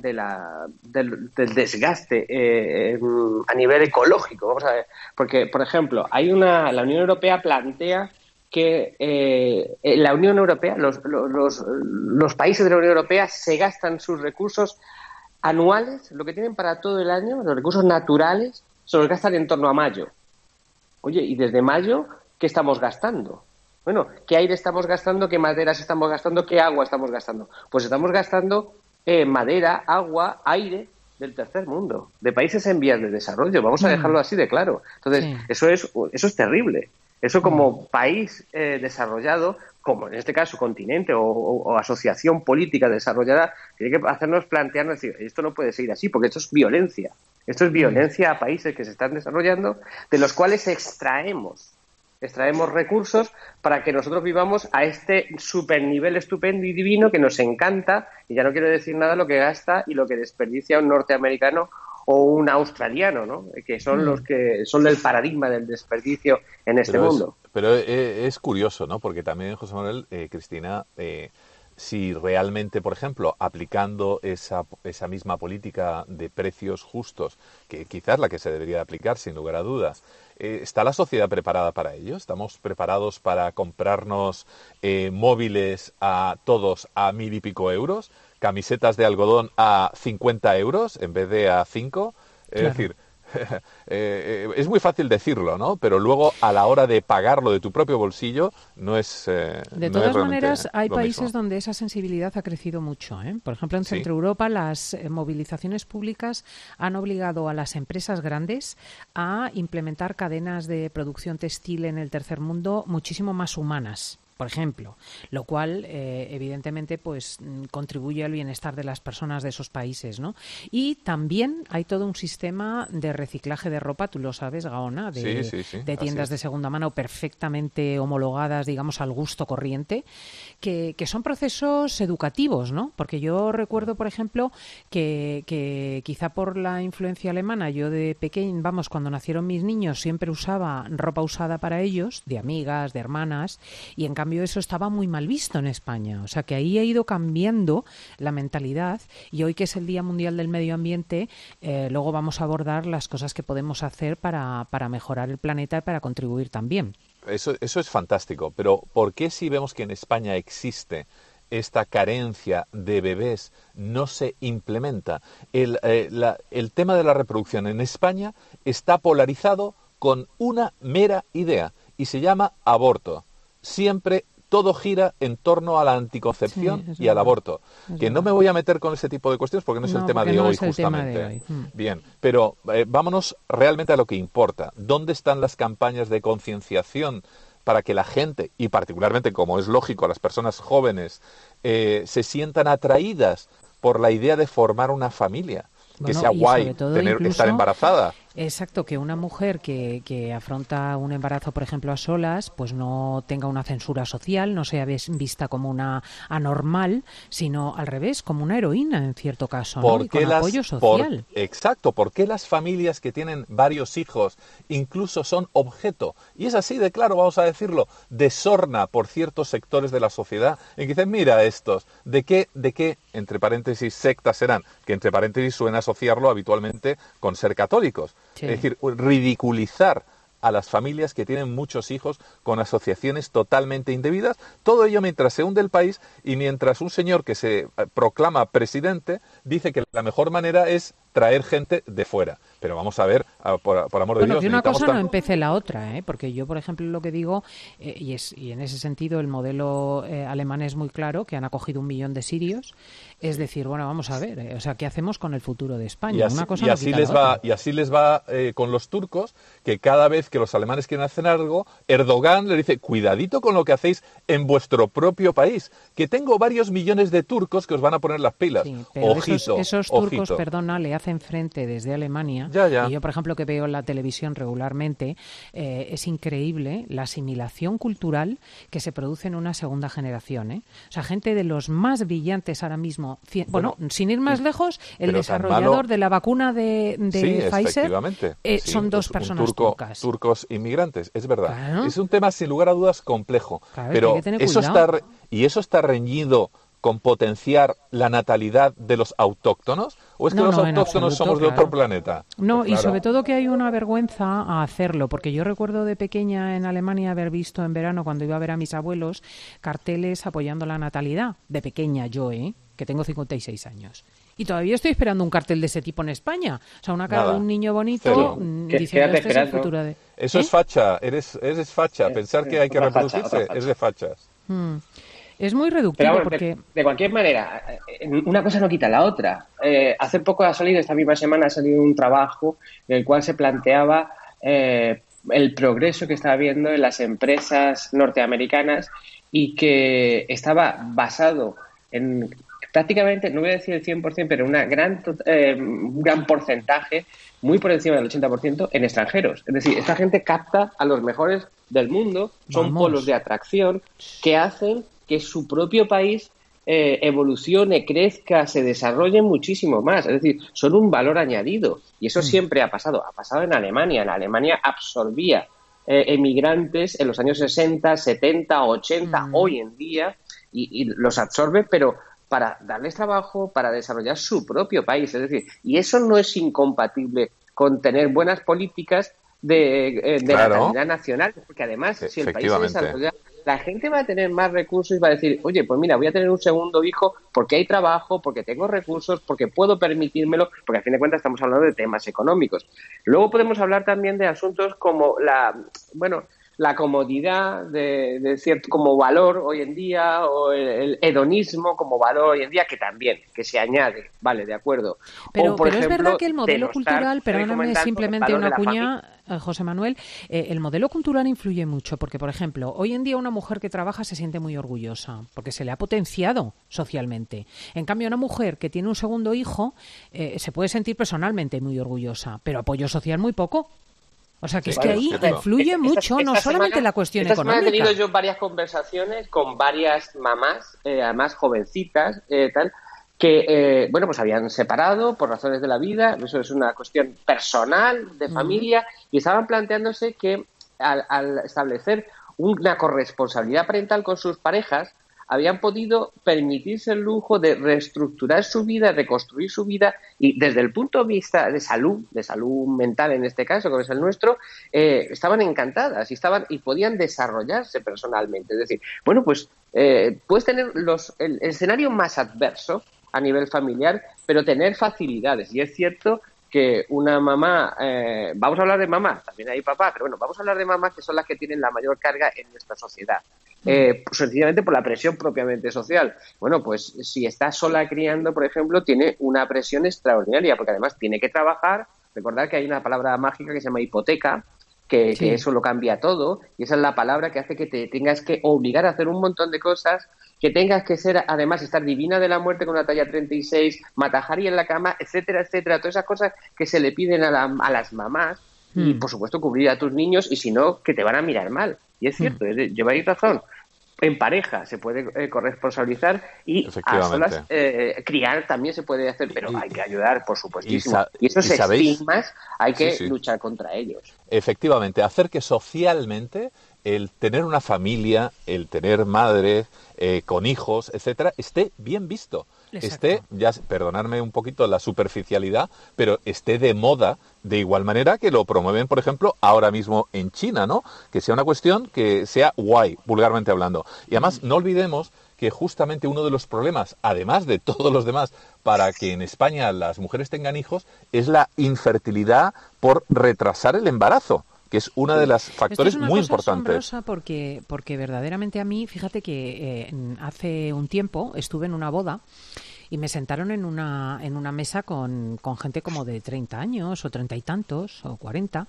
S5: del desgaste a nivel ecológico. Vamos a ver, porque, por ejemplo, la Unión Europea plantea que la Unión Europea, los países de la Unión Europea se gastan sus recursos anuales, lo que tienen para todo el año, los recursos naturales, se los gastan en torno a mayo. Oye, ¿y desde mayo qué estamos gastando? Bueno, ¿qué aire estamos gastando? ¿Qué maderas estamos gastando? ¿Qué agua estamos gastando? Pues estamos gastando madera, agua, aire del tercer mundo, de países en vías de desarrollo. Vamos a dejarlo así de claro. Entonces, sí. Eso es terrible. Eso como país desarrollado, como en este caso continente o asociación política desarrollada, tiene que hacernos plantearnos, decir, esto no puede seguir así, porque esto es violencia. Esto es violencia a países que se están desarrollando, de los cuales extraemos recursos para que nosotros vivamos a este supernivel estupendo y divino que nos encanta, y ya no quiero decir nada lo que gasta y lo que desperdicia un norteamericano o un australiano, ¿no? Que son los que son el paradigma del desperdicio en este mundo.
S7: Pero es curioso, ¿no? Porque también, José Manuel, Cristina, si realmente, por ejemplo, aplicando esa misma política de precios justos, que quizás la que se debería aplicar, sin lugar a dudas, ¿está la sociedad preparada para ello? ¿Estamos preparados para comprarnos móviles a todos a 1.000 y pico euros? ¿Camisetas de algodón a 50 euros en vez de a 5? Es decir, es muy fácil decirlo, ¿no? Pero luego a la hora de pagarlo de tu propio bolsillo no es
S4: de todas maneras, hay países donde esa sensibilidad ha crecido mucho, ¿eh? Por ejemplo, en Centro Europa las movilizaciones públicas han obligado a las empresas grandes a implementar cadenas de producción textil en el tercer mundo muchísimo más humanas, por ejemplo, lo cual evidentemente pues contribuye al bienestar de las personas de esos países, ¿no? Y también hay todo un sistema de reciclaje de ropa, tú lo sabes, Gaona, de tiendas de segunda mano perfectamente homologadas, digamos, al gusto corriente, que son procesos educativos, ¿no? Porque yo recuerdo, por ejemplo, que quizá por la influencia alemana, yo de pequeña, vamos, cuando nacieron mis niños siempre usaba ropa usada para ellos, de amigas, de hermanas, y en cambio eso estaba muy mal visto en España. O sea que ahí ha ido cambiando la mentalidad, y hoy que es el Día Mundial del Medio Ambiente, luego vamos a abordar las cosas que podemos hacer para mejorar el planeta y para contribuir también.
S7: Eso es fantástico, pero ¿por qué si vemos que en España existe esta carencia de bebés no se implementa? El tema de la reproducción en España está polarizado con una mera idea y se llama aborto. Siempre todo gira en torno a la anticoncepción y al aborto. Que no me voy a meter con ese tipo de cuestiones porque no es el tema de hoy, justamente. Bien, pero vámonos realmente a lo que importa. ¿Dónde están las campañas de concienciación para que la gente, y particularmente, como es lógico, las personas jóvenes, se sientan atraídas por la idea de formar una familia? Que sea guay estar embarazada.
S4: Exacto, que una mujer que afronta un embarazo, por ejemplo, a solas, pues no tenga una censura social, no sea vista como una anormal, sino al revés, como una heroína en cierto caso, ¿no? Y con apoyo social.
S7: Exacto, ¿por qué las familias que tienen varios hijos incluso son objeto? Y es así de claro, vamos a decirlo, de sorna por ciertos sectores de la sociedad, en que dicen, mira estos, ¿de qué, entre paréntesis, sectas serán? Que entre paréntesis suena asociarlo habitualmente con ser católicos. Sí. Es decir, ridiculizar a las familias que tienen muchos hijos con asociaciones totalmente indebidas, todo ello mientras se hunde el país y mientras un señor que se proclama presidente dice que la mejor manera es traer gente de fuera. Pero vamos a ver, por amor de Dios...
S4: que una cosa no empece la otra, porque yo, por ejemplo, lo que digo, y en ese sentido el modelo alemán es muy claro, que han acogido 1 millón de sirios, es decir, bueno, vamos a ver, o sea, ¿qué hacemos con el futuro de España?
S7: Y así les va con los turcos, que cada vez que los alemanes quieren hacer algo, Erdogan le dice, cuidadito con lo que hacéis en vuestro propio país, que tengo varios millones de turcos que os van a poner las pilas. Sí,
S4: pero esos turcos, perdona, le hacen frente desde Alemania.
S7: Ya.
S4: Y yo, por ejemplo, que veo en la televisión regularmente, es increíble la asimilación cultural que se produce en una segunda generación. O sea, gente de los más brillantes ahora mismo. Bueno, sin ir más lejos, el desarrollador de la vacuna de Pfizer son 2 personas turcas.
S7: Turcos inmigrantes, es verdad. Claro. Es un tema, sin lugar a dudas, complejo.
S4: Claro,
S7: pero
S4: eso
S7: está reñido con potenciar la natalidad de los autóctonos, o es que los autóctonos somos de otro planeta?
S4: No,
S7: pues
S4: y sobre todo que hay una vergüenza a hacerlo, porque yo recuerdo de pequeña en Alemania haber visto en verano, cuando iba a ver a mis abuelos, carteles apoyando la natalidad, de pequeña yo, que tengo 56 años. Y todavía estoy esperando un cartel de ese tipo en España. O sea, una cara de un niño bonito diciendo este es el futuro de...
S7: Eso es facha, eres facha. Pensar que hay que reproducirse es de fachas.
S4: Es muy reductivo porque...
S5: De cualquier manera, una cosa no quita la otra. Hace poco esta misma semana ha salido un trabajo en el cual se planteaba el progreso que está habiendo en las empresas norteamericanas y que estaba basado en prácticamente, no voy a decir el 100%, pero un gran porcentaje, muy por encima del 80%, en extranjeros. Es decir, esta gente capta a los mejores del mundo, son polos de atracción que hacen que su propio país evolucione, crezca, se desarrolle muchísimo más. Es decir, son un valor añadido. Y eso siempre ha pasado. Ha pasado en Alemania. La Alemania absorbía emigrantes en los años 60, 70, 80, hoy en día, y los absorbe, pero para darles trabajo, para desarrollar su propio país. Es decir, y eso no es incompatible con tener buenas políticas de natalidad nacional, porque además, si el país se desarrolla, la gente va a tener más recursos y va a decir, oye, pues mira, voy a tener un segundo hijo porque hay trabajo, porque tengo recursos, porque puedo permitírmelo, porque a fin de cuentas estamos hablando de temas económicos. Luego podemos hablar también de asuntos como la comodidad de cierto como valor hoy en día, o el hedonismo como valor hoy en día, que también, que se añade, vale, de acuerdo.
S4: Pero es verdad que el modelo cultural, perdóname simplemente una cuña, José Manuel, el modelo cultural influye mucho, porque, por ejemplo, hoy en día una mujer que trabaja se siente muy orgullosa, porque se le ha potenciado socialmente. En cambio, una mujer que tiene un segundo hijo se puede sentir personalmente muy orgullosa, pero apoyo social muy poco. O sea, que es que ahí influye mucho, no solamente la cuestión económica.
S5: He tenido yo varias conversaciones con varias mamás, además jovencitas, que, pues habían separado por razones de la vida, eso es una cuestión personal, de familia, y estaban planteándose que al establecer una corresponsabilidad parental con sus parejas, habían podido permitirse el lujo de reestructurar su vida, reconstruir su vida, y desde el punto de vista de salud mental en este caso, como es el nuestro, estaban encantadas y podían desarrollarse personalmente. Es decir, puedes tener el escenario más adverso a nivel familiar, pero tener facilidades. Y es cierto que una mamá, vamos a hablar de mamás, también hay papá, pero vamos a hablar de mamás, que son las que tienen la mayor carga en nuestra sociedad. sencillamente por la presión propiamente social. Bueno, pues si está sola criando, por ejemplo, tiene una presión extraordinaria, porque además tiene que trabajar. Recordad que hay una palabra mágica que se llama hipoteca, que eso lo cambia todo, y esa es la palabra que hace que te tengas que obligar a hacer un montón de cosas, que tengas que ser, además, estar divina de la muerte con una talla 36, matajari en la cama, etcétera, etcétera, todas esas cosas que se le piden a las mamás, y por supuesto cubrir a tus niños, y si no, que te van a mirar mal. Y es cierto, lleváis razón. En pareja se puede corresponsabilizar y a solas criar también se puede hacer, pero hay que ayudar, por supuestísimo. Y esos estigmas hay que luchar contra ellos.
S7: Efectivamente, hacer que socialmente el tener una familia, el tener madre con hijos, etcétera, esté bien visto.
S4: Exacto.
S7: Esté, ya perdonadme un poquito la superficialidad, pero esté de moda de igual manera que lo promueven, por ejemplo, ahora mismo en China, ¿no? Que sea una cuestión que sea guay, vulgarmente hablando. Y además, no olvidemos que justamente uno de los problemas, además de todos los demás, para que en España las mujeres tengan hijos, es la infertilidad por retrasar el embarazo, que es una de las factores muy importantes.
S4: Es una cosa asombrosa porque verdaderamente a mí, fíjate que hace un tiempo estuve en una boda y me sentaron en una mesa con gente como de 30 años o 30 y tantos o 40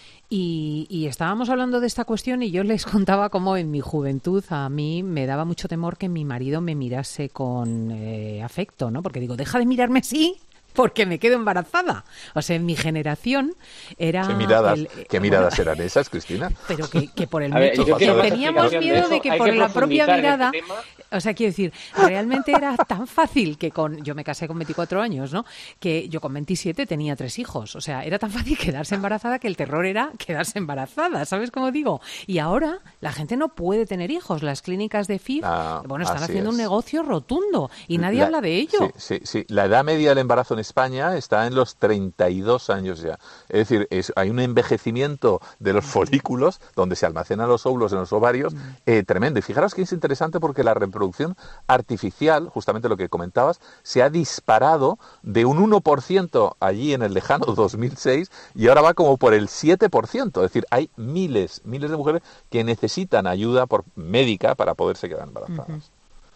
S4: y estábamos hablando de esta cuestión y yo les contaba cómo en mi juventud a mí me daba mucho temor que mi marido me mirase con afecto, ¿no? Porque digo, deja de mirarme así, porque me quedo embarazada. O sea, en mi generación era...
S7: ¿Qué miradas eran esas, Cristina?
S4: Pero que por el miedo... Teníamos miedo de que por la propia mirada... O sea, quiero decir, realmente era tan fácil que yo me casé con 24 años, ¿no? Que yo con 27 tenía 3 hijos. O sea, era tan fácil quedarse embarazada que el terror era quedarse embarazada, ¿sabes cómo digo? Y ahora la gente no puede tener hijos. Las clínicas de FIV, están haciendo un negocio rotundo y nadie habla de ello.
S7: Sí. La edad media del embarazo en España está en los 32 años ya. Es decir, hay un envejecimiento de los folículos donde se almacenan los óvulos en los ovarios tremendo. Y fijaros que es interesante porque la reproducción artificial, justamente lo que comentabas, se ha disparado de un 1% allí en el lejano 2006 y ahora va como por el 7%. Es decir, hay miles de mujeres que necesitan ayuda médica para poderse quedar embarazadas.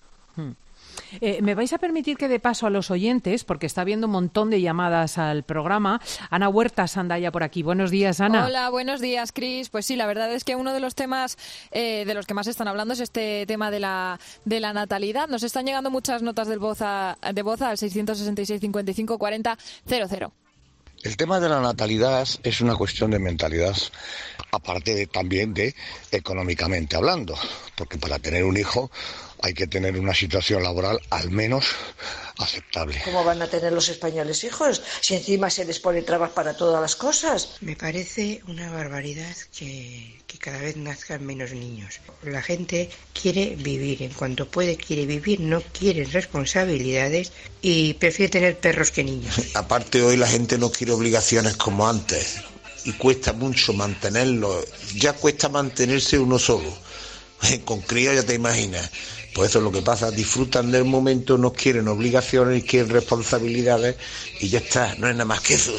S4: Me vais a permitir que de paso a los oyentes, porque está habiendo un montón de llamadas al programa. Ana Huertas anda ya por aquí. Buenos días, Ana.
S6: Hola, buenos días, Cris. Pues sí, la verdad es que uno de los temas de los que más están hablando es este tema de la natalidad. Nos están llegando muchas notas de voz al 666 55 40 00.
S22: El tema de la natalidad es una cuestión de mentalidad, aparte también de económicamente hablando, porque para tener un hijo hay que tener una situación laboral al menos aceptable.
S23: ¿Cómo van a tener los españoles hijos si encima se les pone trabas para todas las cosas?
S24: Me parece una barbaridad que cada vez nazcan menos niños. La gente quiere vivir, en cuanto puede quiere vivir, no quiere responsabilidades y prefiere tener perros que niños.
S25: Aparte, hoy la gente no quiere obligaciones como antes y cuesta mucho mantenerlo. Ya cuesta mantenerse uno solo. Con crío ya te imaginas. Pues eso es lo que pasa, disfrutan del momento, no quieren obligaciones, quieren responsabilidades y ya está, no es nada más que eso.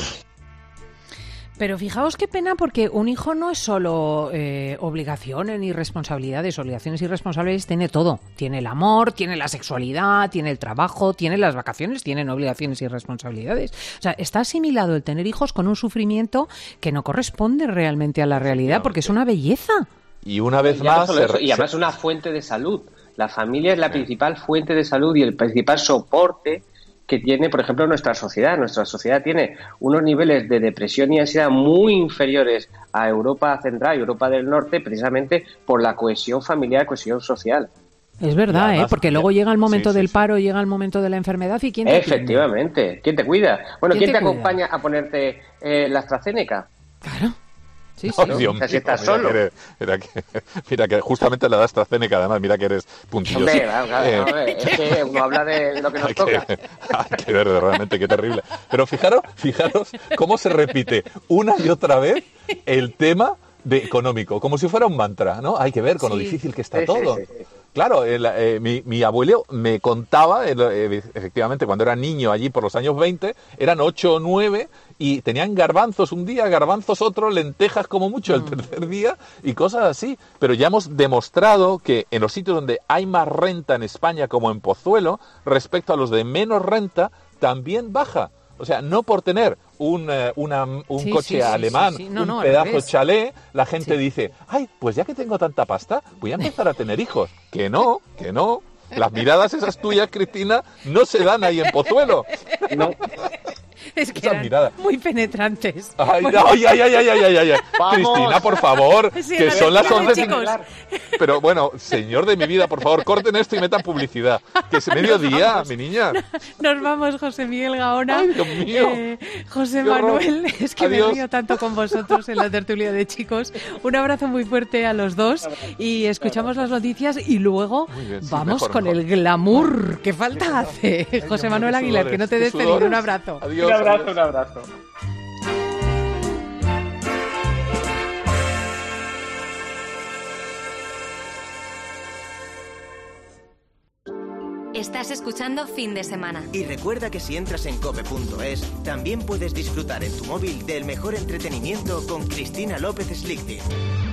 S4: Pero fijaos qué pena, porque un hijo no es solo obligaciones ni responsabilidades. Obligaciones y responsabilidades tiene todo. Tiene el amor, tiene la sexualidad, tiene el trabajo, tiene las vacaciones, tienen obligaciones y responsabilidades. O sea, está asimilado el tener hijos con un sufrimiento que no corresponde realmente a la realidad, porque es una belleza.
S7: Y una vez más...
S5: Y además es una fuente de salud. La familia es la principal fuente de salud y el principal soporte que tiene, por ejemplo, nuestra sociedad. Nuestra sociedad tiene unos niveles de depresión y ansiedad muy inferiores a Europa Central y Europa del Norte, precisamente por la cohesión familiar, cohesión social.
S4: Es verdad, además, porque luego llega el momento del paro, llega el momento de la enfermedad y ¿quién te cuida?
S5: Efectivamente, ¿quién te cuida? Bueno, ¿quién te acompaña a ponerte la AstraZeneca?
S4: Claro. Sí,
S7: sí. Dios mío,
S5: si estás solo.
S7: Mira que justamente la da AstraZeneca, además, mira que eres puntilloso.
S5: Hombre, claro, es que uno habla de lo que nos toca.
S7: Hay que ver, realmente, qué terrible. Pero fijaros cómo se repite una y otra vez el tema económico, como si fuera un mantra, ¿no? Hay que ver con lo difícil que está todo. Sí. Claro, mi abuelo me contaba, efectivamente, cuando era niño allí por los años 20, eran 8 o 9 y tenían garbanzos un día, garbanzos otro, lentejas como mucho el tercer día y cosas así. Pero ya hemos demostrado que en los sitios donde hay más renta en España, como en Pozuelo, respecto a los de menos renta, también baja. O sea, no por tener un coche alemán, un pedazo chalet, la gente dice, ay, pues ya que tengo tanta pasta, voy a empezar a tener hijos. Que no. Las miradas esas tuyas, Cristina, no se dan ahí en Pozuelo.
S5: No.
S4: Es que eran muy penetrantes.
S7: Ay. Cristina, por favor, sí, que son las 11. Pero bueno, señor de mi vida, por favor, corten esto y metan publicidad. Que es mediodía, mi niña.
S4: Nos vamos, José Miguel Gaona.
S7: Ay, Dios mío.
S4: José Manuel, es que me río tanto con vosotros en la tertulia de chicos. Un abrazo muy fuerte a los dos y escuchamos las noticias y luego vamos con el glamour que falta hace. José Manuel Aguilar, que no te he despedido. Un abrazo.
S7: Adiós.
S5: Un abrazo.
S1: Estás escuchando Fin de Semana.
S2: Y recuerda que si entras en cope.es, también puedes disfrutar en tu móvil del mejor entretenimiento con Cristina López Slichting.